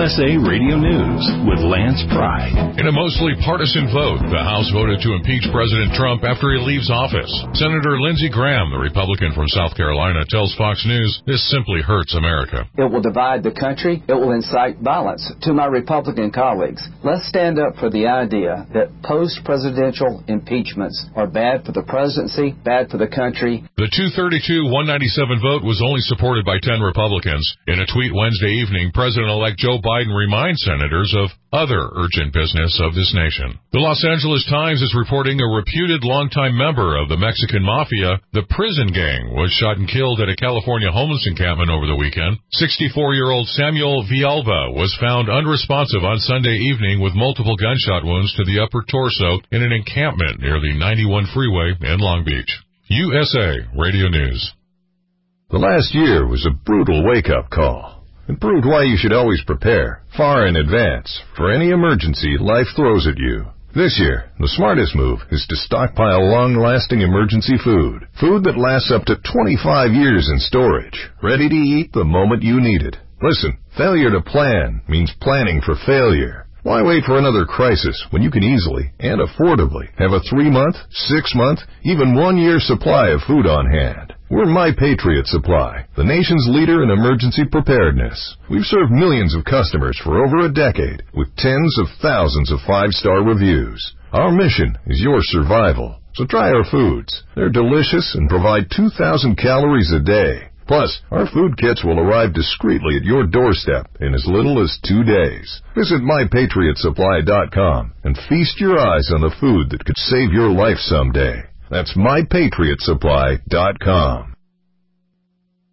USA Radio News with Lance Pride. In a mostly partisan vote, the House voted to impeach President Trump after he leaves office. Senator Lindsey Graham, the Republican from South Carolina, tells Fox News this simply hurts America. It will divide the country. It will incite violence. To my Republican colleagues, let's stand up for the idea that post-presidential impeachments are bad for the presidency, bad for the country. The 232-197 vote was only supported by 10 Republicans. In a tweet Wednesday evening, President-elect Joe Biden reminds senators of other urgent business of this nation. The Los Angeles Times is reporting a reputed longtime member of the Mexican Mafia, the Prison Gang, was shot and killed at a California homeless encampment over the weekend. 64-year-old Samuel Villalba was found unresponsive on Sunday evening with multiple gunshot wounds to the upper torso in an encampment near the 91 freeway in Long Beach. USA Radio News. The last year was a brutal wake-up call. It proved why you should always prepare, far in advance, for any emergency life throws at you. This year, the smartest move is to stockpile long-lasting emergency food. Food that lasts up to 25 years in storage, ready to eat the moment you need it. Listen, failure to plan means planning for failure. Why wait for another crisis when you can easily and affordably have a 3-month, 6-month, even 1-year supply of food on hand? We're My Patriot Supply, the nation's leader in emergency preparedness. We've served millions of customers for over a decade with tens of thousands of 5-star reviews. Our mission is your survival. So try our foods. They're delicious and provide 2,000 calories a day. Plus, our food kits will arrive discreetly at your doorstep in as little as 2 days. Visit MyPatriotSupply.com and feast your eyes on the food that could save your life someday. That's MyPatriotSupply.com.